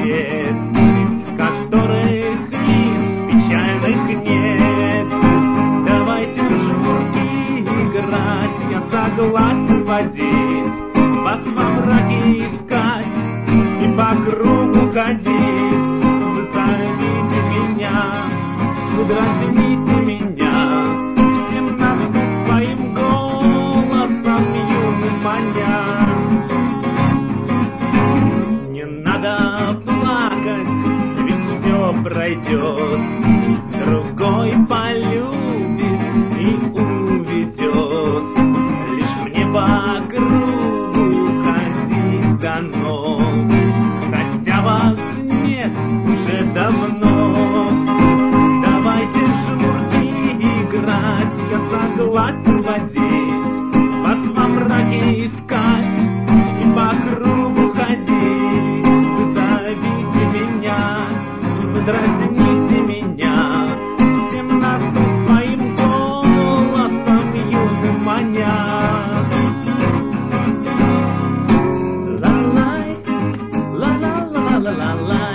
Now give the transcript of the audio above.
портрет, которых из печальных нет. Давайте в жмурки играть, я согласен водить, вас во мраке искать и по кругу ходить. Вы зовите меня, вы дразните меня, в темноту своим голосом юным маня. Не надо плакать, ведь все пройдет, другой полюбит и уведет. Лишь мне по кругу ходить дано, хотя вас нет уже давно. Давайте в жмурки играть, я согласен водить, вас во мраке искать и по кругу ходить. Вы зовите меня, вы дразните меня, в темноту своим голосом юным маня. La la la la la la la la.